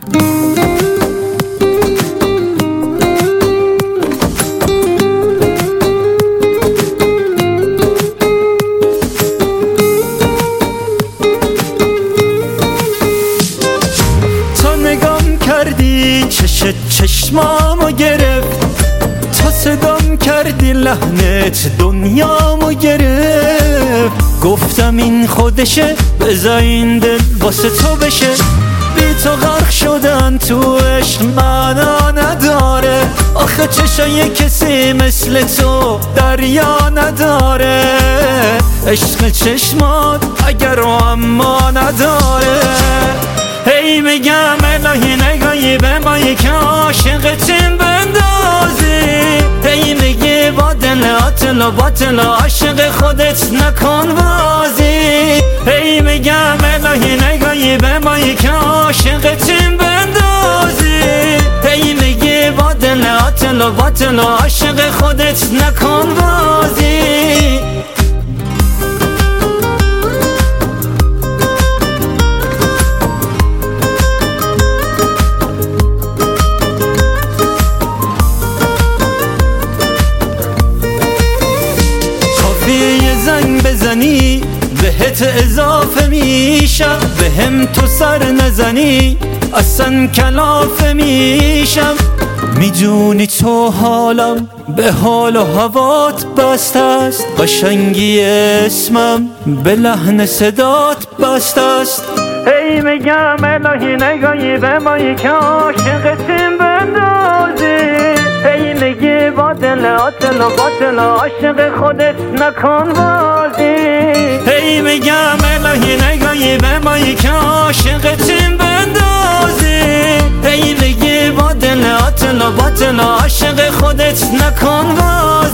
کردی چشمامو گرفت، تا صدام کردی لحنت دنیامو گرفت. گفتم این خودشه، بذار این دل واسه تو بشه. بی تو غرق شدن تو عشق معنا نداره، آخه چشای کسی مثل تو دریا نداره. عشق چشمات اگر و اما نداره. هی میگم الهی نگاهی به ما یک عاشقتیم بندازی. هی میگی با دل باطل عاشق خودت نکن بازی. هی میگم الهی نگاهی به ما یک عاشقتیم بندازی. هی میگی با دل باطل عاشق خودت نکن بازی. یه زنگ بزنی بهت اضافه میشم، بهم تو سر نزنی اصلا کلافه میشم. میدونی تو حالم به حال و هوات بسته است، قشنگی اسمم به لحن صدات بسته است. هی میگم الهی نگاهی به ما یک عاشقتیم بندازی. هی میگی با دل باطل عاشق خودت نکن بازی. هی میگم الهی نگاهی به ما یک عاشقتیم بندازی. هی میگی با دل باطل عاشق خودت نکن بازی.